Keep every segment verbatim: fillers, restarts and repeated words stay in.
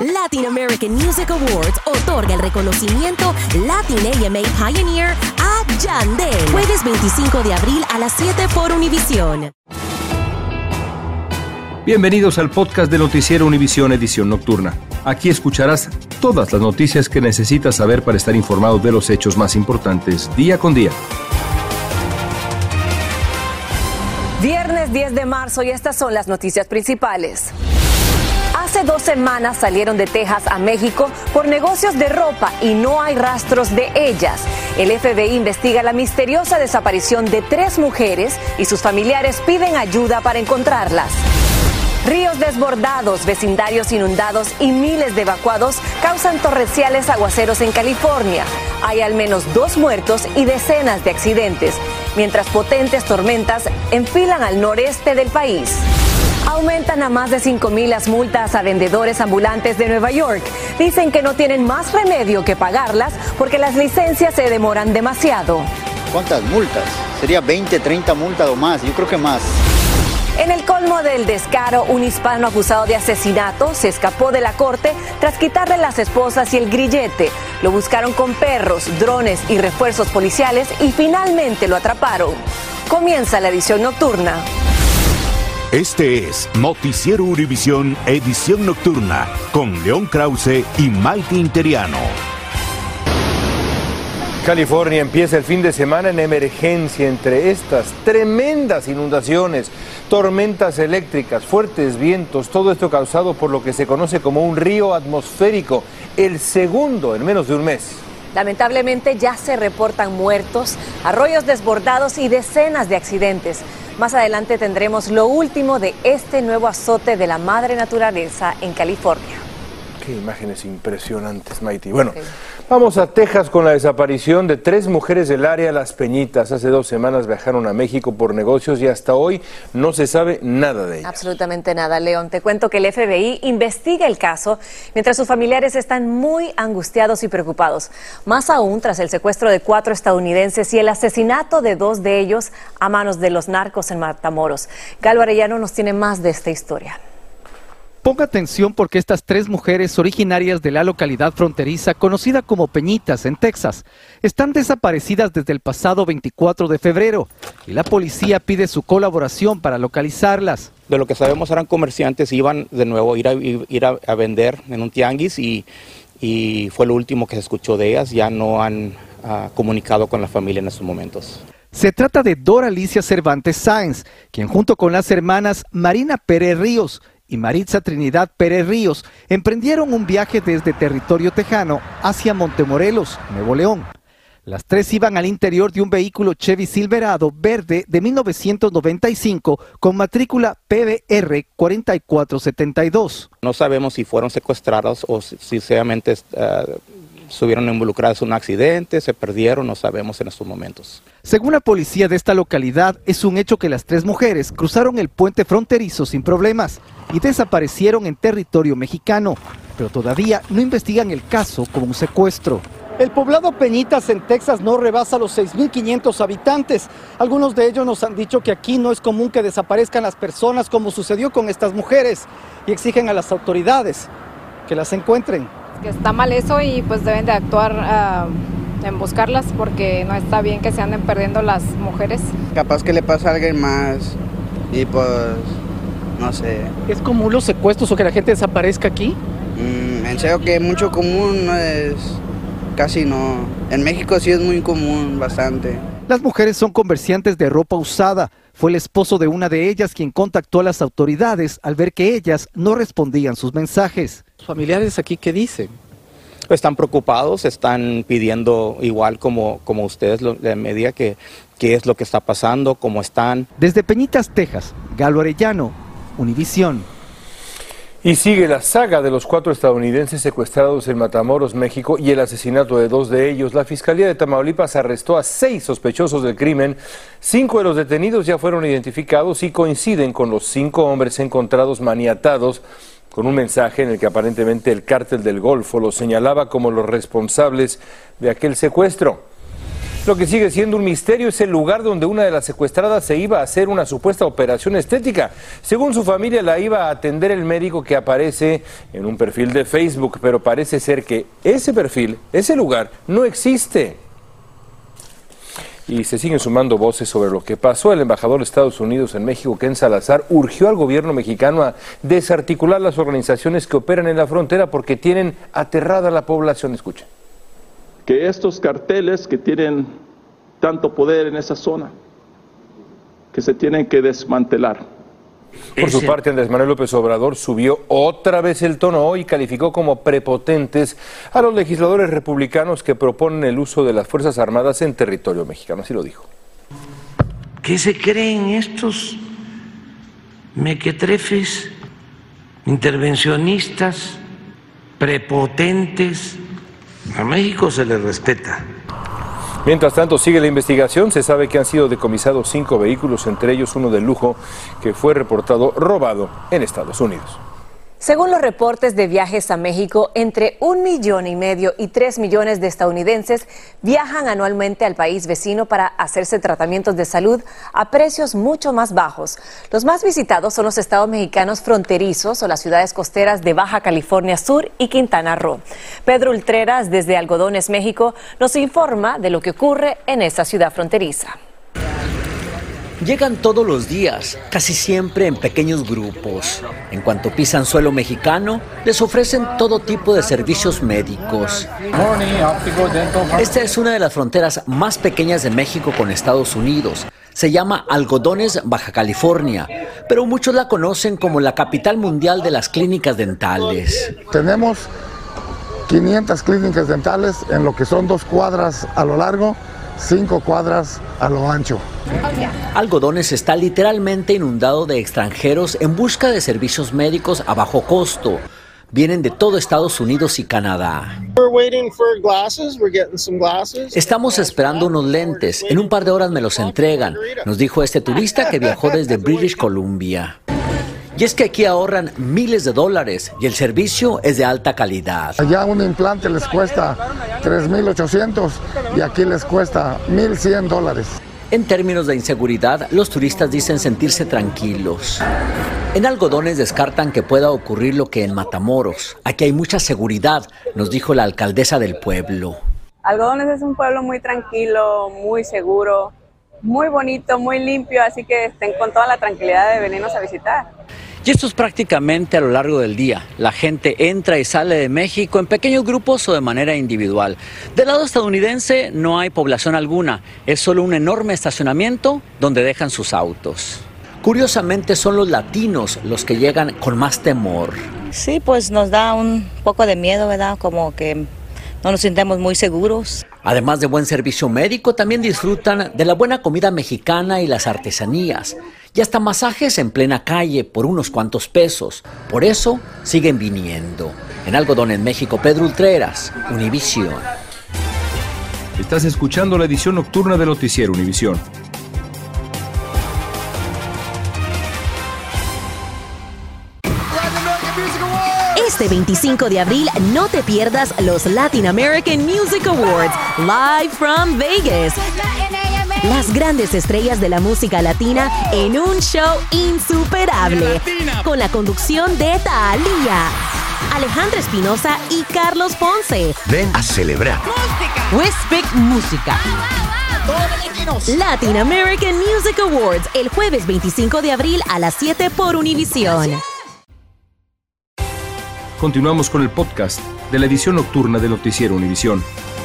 Latin American Music Awards otorga el reconocimiento Latin A M A Pioneer a Yandel. Jueves veinticinco de abril a las siete por Univisión. Bienvenidos al podcast de Noticiero Univisión Edición Nocturna. Aquí escucharás todas las noticias que necesitas saber para estar informado de los hechos más importantes día con día. Viernes diez de marzo y estas son las noticias principales. Hace dos semanas salieron de Texas a México por negocios de ropa y no hay rastros de ellas. El F B I investiga la misteriosa desaparición de tres mujeres y sus familiares piden ayuda para encontrarlas. Ríos desbordados, vecindarios inundados y miles de evacuados causan torrenciales aguaceros en California. Hay al menos dos muertos y decenas de accidentes, mientras potentes tormentas enfilan al noreste del país. Aumentan a más de cinco mil las multas a vendedores ambulantes de Nueva York. Dicen que no tienen más remedio que pagarlas porque las licencias se demoran demasiado. ¿Cuántas multas? Sería veinte, treinta multas o más, yo creo que más. En el colmo del descaro, un hispano acusado de asesinato se escapó de la corte tras quitarle las esposas y el grillete. Lo buscaron con perros, drones y refuerzos policiales y finalmente lo atraparon. Comienza la edición nocturna. Este es Noticiero Univisión Edición Nocturna con León Krause y Maite Interiano. California empieza el fin de semana en emergencia entre estas tremendas inundaciones, tormentas eléctricas, fuertes vientos, todo esto causado por lo que se conoce como un río atmosférico, el segundo en menos de un mes. Lamentablemente ya se reportan muertos, arroyos desbordados y decenas de accidentes. Más adelante tendremos lo último de este nuevo azote de la madre naturaleza en California. Qué imágenes impresionantes, Maite. Bueno, okay. Vamos a Texas con la desaparición de tres mujeres del área Las Peñitas. Hace dos semanas viajaron a México por negocios y hasta hoy no se sabe nada de ellas. Absolutamente nada, León. Te cuento que el F B I investiga el caso mientras sus familiares están muy angustiados y preocupados. Más aún tras el secuestro de cuatro estadounidenses y el asesinato de dos de ellos a manos de los narcos en Matamoros. Galo Arellano nos tiene más de esta historia. Ponga atención porque estas tres mujeres originarias de la localidad fronteriza conocida como Peñitas en Texas están desaparecidas desde el pasado veinticuatro de febrero y la policía pide su colaboración para localizarlas. De lo que sabemos eran comerciantes, iban de nuevo a ir a, ir a, a vender en un tianguis y, y fue lo último que se escuchó de ellas. Ya no han uh, comunicado con la familia en estos momentos. Se trata de Dora Alicia Cervantes Sáenz, quien junto con las hermanas Marina Pérez Ríos y Maritza Trinidad Pérez Ríos emprendieron un viaje desde territorio tejano hacia Montemorelos, Nuevo León. Las tres iban al interior de un vehículo Chevy Silverado verde de mil novecientos noventa y cinco con matrícula P B R cuatro cuatro siete dos. No sabemos si fueron secuestrados o si sinceramente uh, estuvieron involucrados en un accidente, se perdieron, no sabemos en estos momentos. Según la policía de esta localidad, es un hecho que las tres mujeres cruzaron el puente fronterizo sin problemas y desaparecieron en territorio mexicano, pero todavía no investigan el caso como un secuestro. El poblado Peñitas en Texas no rebasa los seis mil quinientos habitantes. Algunos de ellos nos han dicho que aquí no es común que desaparezcan las personas como sucedió con estas mujeres y exigen a las autoridades que las encuentren. Que está mal eso y pues deben de actuar uh, en buscarlas porque no está bien que se anden perdiendo las mujeres. Capaz que le pasa a alguien más y pues no sé. ¿Es común los secuestros o que la gente desaparezca aquí? Mm, en serio que mucho común no es, casi no. En México sí es muy común, bastante. Las mujeres son comerciantes de ropa usada. Fue el esposo de una de ellas quien contactó a las autoridades al ver que ellas no respondían sus mensajes. ¿Los familiares aquí qué dicen? Están preocupados, están pidiendo igual como, como ustedes, la media, que qué es lo que está pasando, cómo están. Desde Peñitas, Texas, Galo Arellano, Univisión. Y sigue la saga de los cuatro estadounidenses secuestrados en Matamoros, México, y el asesinato de dos de ellos. La Fiscalía de Tamaulipas arrestó a seis sospechosos del crimen. Cinco de los detenidos ya fueron identificados y coinciden con los cinco hombres encontrados maniatados con un mensaje en el que aparentemente el Cártel del Golfo los señalaba como los responsables de aquel secuestro. Lo que sigue siendo un misterio es el lugar donde una de las secuestradas se iba a hacer una supuesta operación estética. Según su familia, la iba a atender el médico que aparece en un perfil de Facebook, pero parece ser que ese perfil, ese lugar, no existe. Y se siguen sumando voces sobre lo que pasó. El embajador de Estados Unidos en México, Ken Salazar, urgió al gobierno mexicano a desarticular las organizaciones que operan en la frontera porque tienen aterrada a la población. Escuchen. Que estos carteles que tienen tanto poder en esa zona, que se tienen que desmantelar. Por su parte, Andrés Manuel López Obrador subió otra vez el tono hoy y calificó como prepotentes a los legisladores republicanos que proponen el uso de las Fuerzas Armadas en territorio mexicano. Así lo dijo. ¿Qué se creen estos mequetrefes, intervencionistas, prepotentes? A México se le respeta. Mientras tanto, sigue la investigación. Se sabe que han sido decomisados cinco vehículos, entre ellos uno de lujo que fue reportado robado en Estados Unidos. Según los reportes de viajes a México, entre un millón y medio y tres millones de estadounidenses viajan anualmente al país vecino para hacerse tratamientos de salud a precios mucho más bajos. Los más visitados son los estados mexicanos fronterizos o las ciudades costeras de Baja California Sur y Quintana Roo. Pedro Ultreras, desde Algodones, México, nos informa de lo que ocurre en esta ciudad fronteriza. Llegan todos los días, casi siempre en pequeños grupos. En cuanto pisan suelo mexicano, les ofrecen todo tipo de servicios médicos. Esta es una de las fronteras más pequeñas de México con Estados Unidos. Se llama Algodones, Baja California, pero muchos la conocen como la capital mundial de las clínicas dentales. Tenemos quinientas clínicas dentales en lo que son dos cuadras a lo largo, cinco cuadras a lo ancho. Algodones está literalmente inundado de extranjeros en busca de servicios médicos a bajo costo. Vienen de todo Estados Unidos y Canadá. Estamos esperando unos lentes. En un par de horas me los entregan, nos dijo este turista que viajó desde British Columbia. Y es que aquí ahorran miles de dólares y el servicio es de alta calidad. Allá un implante les cuesta tres mil ochocientos y aquí les cuesta mil cien dólares. En términos de inseguridad, los turistas dicen sentirse tranquilos. En Algodones descartan que pueda ocurrir lo que en Matamoros. Aquí hay mucha seguridad, nos dijo la alcaldesa del pueblo. Algodones es un pueblo muy tranquilo, muy seguro, muy bonito, muy limpio, así que estén con toda la tranquilidad de venirnos a visitar. Y esto es prácticamente a lo largo del día. La gente entra y sale de México en pequeños grupos o de manera individual. Del lado estadounidense no hay población alguna, es solo un enorme estacionamiento donde dejan sus autos. Curiosamente son los latinos los que llegan con más temor. Sí, pues nos da un poco de miedo, ¿verdad? Como que no nos sentimos muy seguros. Además de buen servicio médico, también disfrutan de la buena comida mexicana y las artesanías. Y hasta masajes en plena calle por unos cuantos pesos. Por eso siguen viniendo. En Algodones, México, Pedro Ultreras, Univisión. Estás escuchando la edición nocturna de Noticiero Univisión. Este veinticinco de abril no te pierdas los Latin American Music Awards, live from Vegas. Las grandes estrellas de la música latina en un show insuperable, con la conducción de Thalía, Alejandra Espinosa y Carlos Ponce. Ven a celebrar. We Speak Música. Latin American Music Awards, el jueves veinticinco de abril a las siete por Univisión. Continuamos con el podcast de la edición nocturna de Noticiero Univisión.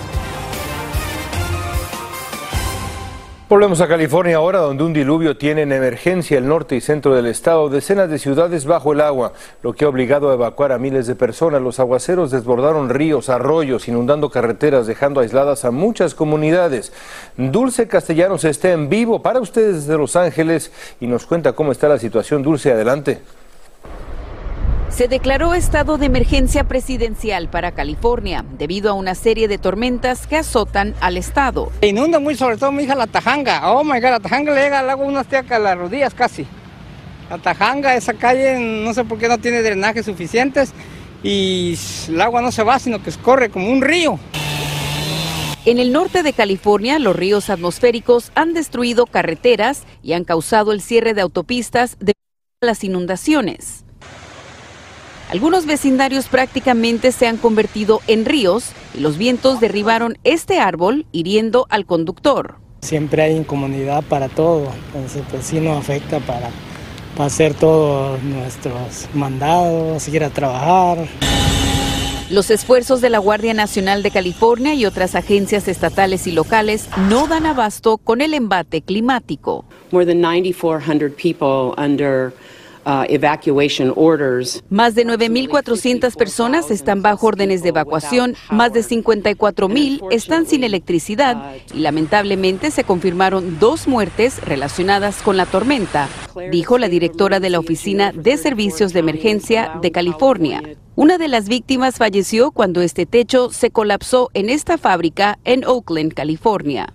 Volvemos a California ahora, donde un diluvio tiene en emergencia el norte y centro del estado. Decenas de ciudades bajo el agua, lo que ha obligado a evacuar a miles de personas. Los aguaceros desbordaron ríos, arroyos, inundando carreteras, dejando aisladas a muchas comunidades. Dulce Castellanos está en vivo para ustedes desde Los Ángeles y nos cuenta cómo está la situación. Dulce, adelante. Se declaró estado de emergencia presidencial para California debido a una serie de tormentas que azotan al estado. Inunda muy, sobre todo mi hija la Tajanga. Oh my God, la Tajanga le llega al agua unas tecas a las rodillas casi. La Tajanga, esa calle, no sé por qué no tiene drenajes suficientes y el agua no se va, sino que escorre como un río. En el norte de California, los ríos atmosféricos han destruido carreteras y han causado el cierre de autopistas debido a las inundaciones. Algunos vecindarios prácticamente se han convertido en ríos y los vientos derribaron este árbol, hiriendo al conductor. Siempre hay incomodidad para todo, entonces pues sí nos afecta para, para hacer todos nuestros mandados, ir a trabajar. Los esfuerzos de la Guardia Nacional de California y otras agencias estatales y locales no dan abasto con el embate climático. More than nine thousand four hundred people under Uh, evacuation orders. Más de nueve mil cuatrocientas personas están bajo órdenes de evacuación, más de cincuenta y cuatro mil están sin electricidad y lamentablemente se confirmaron dos muertes relacionadas con la tormenta, dijo la directora de la Oficina de Servicios de Emergencia de California. Una de las víctimas falleció cuando este techo se colapsó en esta fábrica en Oakland, California.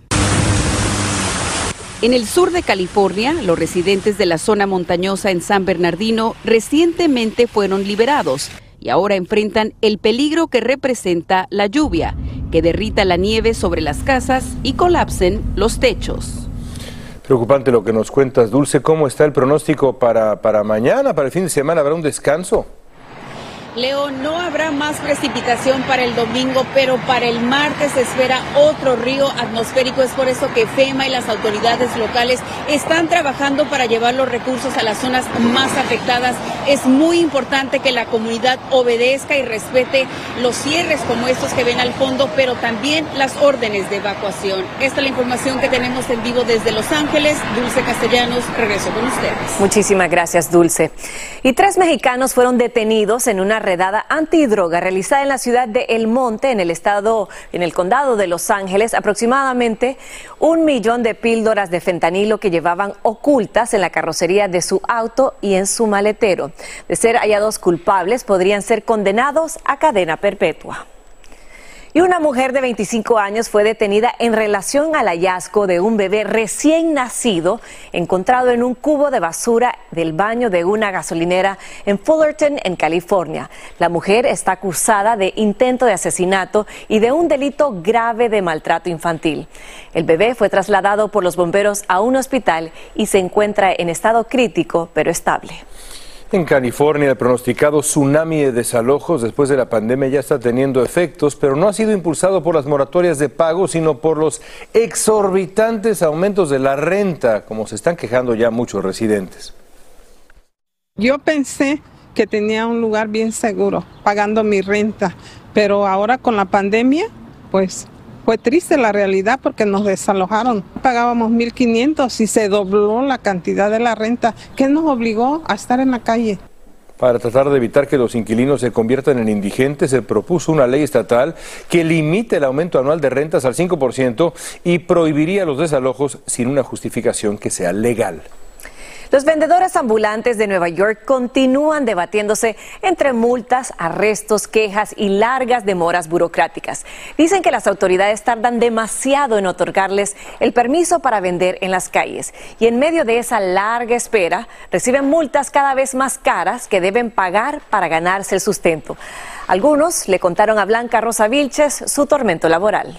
En el sur de California, los residentes de la zona montañosa en San Bernardino recientemente fueron liberados y ahora enfrentan el peligro que representa la lluvia, que derrita la nieve sobre las casas y colapsen los techos. Preocupante lo que nos cuentas, Dulce. ¿Cómo está el pronóstico para, para mañana, para el fin de semana? ¿Habrá un descanso? Leo, no habrá más precipitación para el domingo, pero para el martes se espera otro río atmosférico. Es por eso que FEMA y las autoridades locales están trabajando para llevar los recursos a las zonas más afectadas. Es muy importante que la comunidad obedezca y respete los cierres como estos que ven al fondo, pero también las órdenes de evacuación. Esta es la información que tenemos en vivo desde Los Ángeles. Dulce Castellanos, regreso con ustedes. Muchísimas gracias, Dulce. Y tres mexicanos fueron detenidos en una redada antidroga realizada en la ciudad de El Monte, en el estado, en el condado de Los Ángeles. Aproximadamente un millón de píldoras de fentanilo que llevaban ocultas en la carrocería de su auto y en su maletero. De ser hallados culpables, podrían ser condenados a cadena perpetua. Y una mujer de veinticinco años fue detenida en relación al hallazgo de un bebé recién nacido encontrado en un cubo de basura del baño de una gasolinera en Fullerton, en California. La mujer está acusada de intento de asesinato y de un delito grave de maltrato infantil. El bebé fue trasladado por los bomberos a un hospital y se encuentra en estado crítico, pero estable. En California, el pronosticado tsunami de desalojos después de la pandemia ya está teniendo efectos, pero no ha sido impulsado por las moratorias de pago, sino por los exorbitantes aumentos de la renta, como se están quejando ya muchos residentes. Yo pensé que tenía un lugar bien seguro, pagando mi renta, pero ahora con la pandemia, pues fue triste la realidad porque nos desalojaron. Pagábamos mil quinientos y se dobló la cantidad de la renta, que nos obligó a estar en la calle. Para tratar de evitar que los inquilinos se conviertan en indigentes, se propuso una ley estatal que limite el aumento anual de rentas al cinco por ciento y prohibiría los desalojos sin una justificación que sea legal. Los vendedores ambulantes de Nueva York continúan debatiéndose entre multas, arrestos, quejas y largas demoras burocráticas. Dicen que las autoridades tardan demasiado en otorgarles el permiso para vender en las calles. Y en medio de esa larga espera, reciben multas cada vez más caras que deben pagar para ganarse el sustento. Algunos le contaron a Blanca Rosa Vilches su tormento laboral.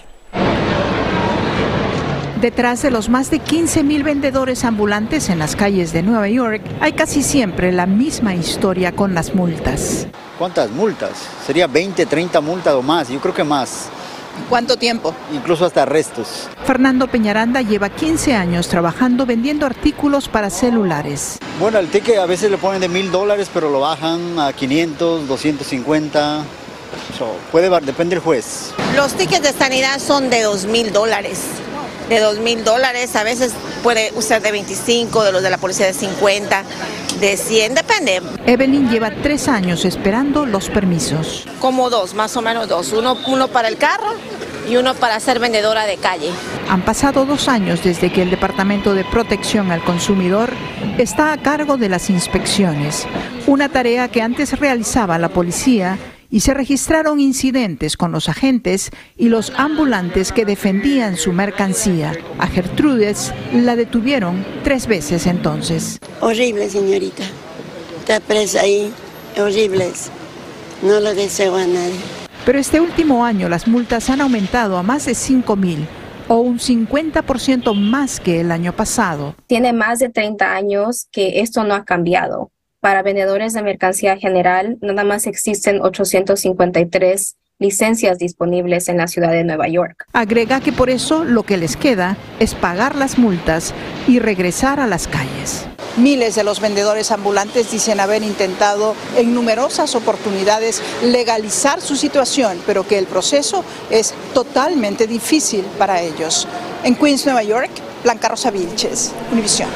Detrás de los más de quince mil vendedores ambulantes en las calles de Nueva York, hay casi siempre la misma historia con las multas. ¿Cuántas multas? Sería veinte, treinta multas o más, yo creo que más. ¿Cuánto tiempo? Incluso hasta arrestos. Fernando Peñaranda lleva quince años trabajando vendiendo artículos para celulares. Bueno, el ticket a veces le ponen de mil dólares, pero lo bajan a quinientos, doscientos cincuenta. So, puede, depende del juez. Los tickets de sanidad son de dos mil dólares. De dos mil dólares, a veces puede usar de veinticinco, de los de la policía de cincuenta, de cien, depende. Evelyn lleva tres años esperando los permisos. Como dos, más o menos dos, uno, uno para el carro y uno para ser vendedora de calle. Han pasado dos años desde que el Departamento de Protección al Consumidor está a cargo de las inspecciones, una tarea que antes realizaba la policía, y se registraron incidentes con los agentes y los ambulantes que defendían su mercancía. A Gertrudes la detuvieron tres veces entonces. Horrible, señorita. Está presa ahí. Horribles. No lo deseo a nadie. Pero este último año las multas han aumentado a más de cinco mil, o un cincuenta por ciento más que el año pasado. Tiene más de treinta años que esto no ha cambiado. Para vendedores de mercancía general, nada más existen ochocientos cincuenta y tres licencias disponibles en la ciudad de Nueva York. Agrega que por eso lo que les queda es pagar las multas y regresar a las calles. Miles de los vendedores ambulantes dicen haber intentado en numerosas oportunidades legalizar su situación, pero que el proceso es totalmente difícil para ellos. En Queens, Nueva York, Blanca Rosa Vilches, Univisión.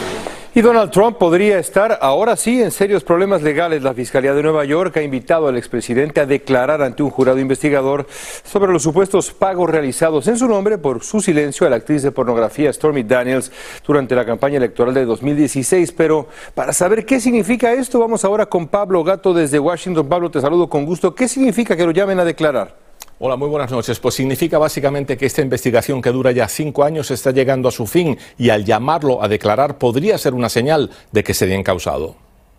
Y Donald Trump podría estar ahora sí en serios problemas legales. La Fiscalía de Nueva York ha invitado al expresidente a declarar ante un jurado investigador sobre los supuestos pagos realizados en su nombre por su silencio a la actriz de pornografía Stormy Daniels durante la campaña electoral de dos mil dieciséis. Pero para saber qué significa esto, vamos ahora con Pablo Gatto desde Washington. Pablo, te saludo con gusto. ¿Qué significa que lo llamen a declarar? Hola, muy buenas noches. Pues significa básicamente que esta investigación, que dura ya cinco años, está llegando a su fin y al llamarlo a declarar podría ser una señal de que sería encausado.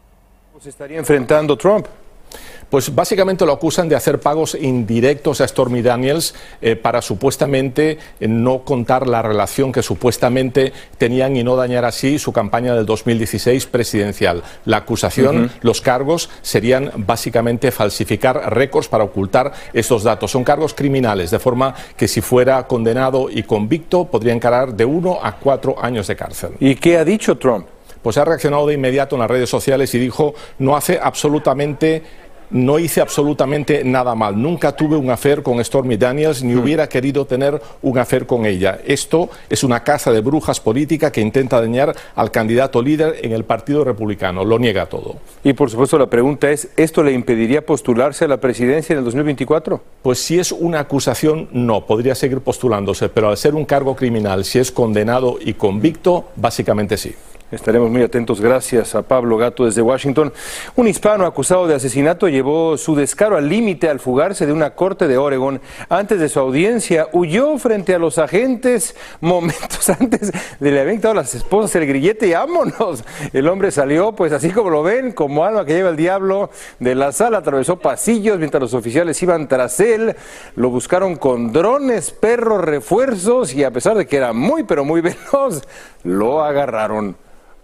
¿Se estaría enfrentando Trump? Pues básicamente lo acusan de hacer pagos indirectos a Stormy Daniels eh, para supuestamente eh, no contar la relación que supuestamente tenían y no dañar así su campaña del dos mil dieciséis presidencial. La acusación, uh-huh. los cargos serían básicamente falsificar récords para ocultar estos datos. Son cargos criminales, de forma que si fuera condenado y convicto podría encarar de uno a cuatro años de cárcel. ¿Y qué ha dicho Trump? Pues ha reaccionado de inmediato en las redes sociales y dijo: no hace absolutamente... No hice absolutamente nada mal. Nunca tuve un affair con Stormy Daniels ni hubiera querido tener un affair con ella. Esto es una caza de brujas política que intenta dañar al candidato líder en el Partido Republicano. Lo niega todo. Y por supuesto la pregunta es, ¿esto le impediría postularse a la presidencia en el dos mil veinticuatro? Pues si es una acusación, no. Podría seguir postulándose, pero al ser un cargo criminal, si es condenado y convicto, básicamente sí. Estaremos muy atentos. Gracias a Pablo Gatto desde Washington. Un hispano acusado de asesinato llevó su descaro al límite al fugarse de una corte de Oregon. Antes de su audiencia, huyó frente a los agentes momentos antes de le haber quitado a las esposas el grillete y ¡vámonos! El hombre salió, pues así como lo ven, como alma que lleva el diablo de la sala. Atravesó pasillos mientras los oficiales iban tras él. Lo buscaron con drones, perros, refuerzos y a pesar de que era muy, pero muy veloz, lo agarraron.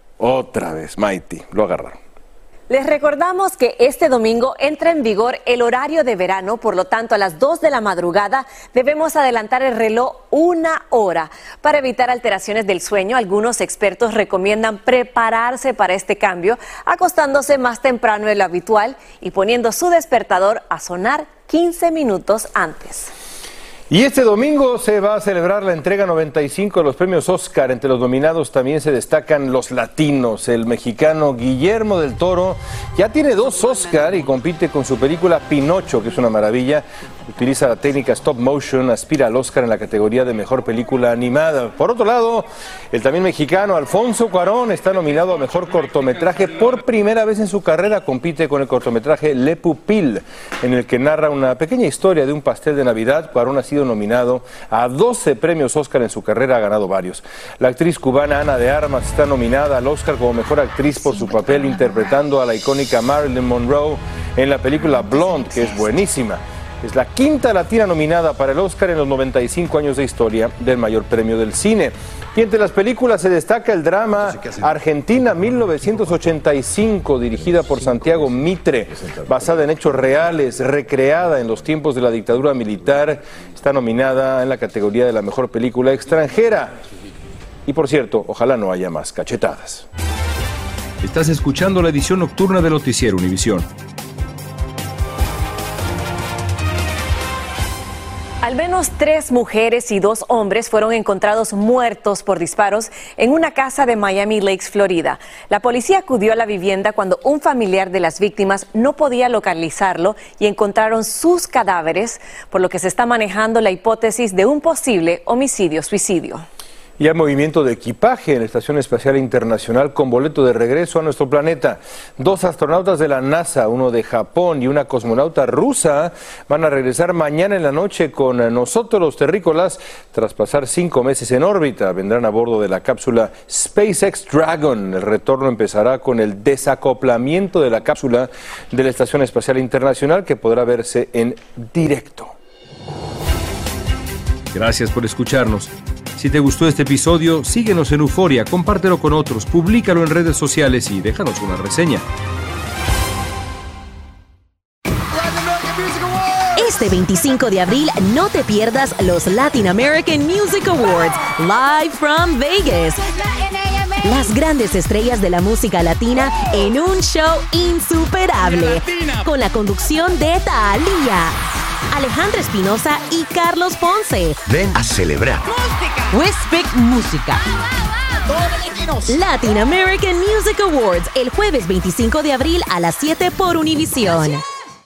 Otra vez, Mighty, lo agarraron. Les recordamos que este domingo entra en vigor el horario de verano, por lo tanto a las dos de la madrugada debemos adelantar el reloj una hora. Para evitar alteraciones del sueño, algunos expertos recomiendan prepararse para este cambio, acostándose más temprano de lo habitual y poniendo su despertador a sonar quince minutos antes. Y este domingo se va a celebrar la entrega noventa y cinco de los premios Oscar. Entre los nominados también se destacan los latinos. El mexicano Guillermo del Toro ya tiene dos Oscar y compite con su película Pinocho, que es una maravilla. Utiliza la técnica stop motion, aspira al Oscar en la categoría de mejor película animada. Por otro lado, el también mexicano Alfonso Cuarón está nominado a mejor cortometraje por primera vez en su carrera. Compite con el cortometraje Le Pupil, en el que narra una pequeña historia de un pastel de Navidad. Cuarón ha sido nominado a doce premios Oscar en su carrera, ha ganado varios. La actriz cubana Ana de Armas está nominada al Oscar como mejor actriz por su papel interpretando a la icónica Marilyn Monroe en la película Blonde, que es buenísima. Es la quinta latina nominada para el Oscar en los noventa y cinco años de historia del mayor premio del cine. Y entre las películas se destaca el drama Argentina mil novecientos ochenta y cinco, dirigida por Santiago Mitre, basada en hechos reales, recreada en los tiempos de la dictadura militar. Está nominada en la categoría de la mejor película extranjera. Y por cierto, ojalá no haya más cachetadas. Estás escuchando la edición nocturna de Noticiero Univisión. Al menos tres mujeres y dos hombres fueron encontrados muertos por disparos en una casa de Miami Lakes, Florida. La policía acudió a la vivienda cuando un familiar de las víctimas no podía localizarlo y encontraron sus cadáveres, por lo que se está manejando la hipótesis de un posible homicidio-suicidio. Y hay movimiento de equipaje en la Estación Espacial Internacional con boleto de regreso a nuestro planeta. Dos astronautas de la NASA, uno de Japón y una cosmonauta rusa, van a regresar mañana en la noche con nosotros los terrícolas tras pasar cinco meses en órbita. Vendrán a bordo de la cápsula SpaceX Dragon. El retorno empezará con el desacoplamiento de la cápsula de la Estación Espacial Internacional, que podrá verse en directo. Gracias por escucharnos. Si te gustó este episodio, síguenos en Euforia, compártelo con otros, públicalo en redes sociales y déjanos una reseña. Este veinticinco de abril no te pierdas los Latin American Music Awards, live from Vegas. Las grandes estrellas de la música latina en un show insuperable, con la conducción de Thalía, Alejandra Espinosa y Carlos Ponce. Ven a celebrar. We Speak Música. Latin American Music Awards, el jueves veinticinco de abril a las siete por Univisión.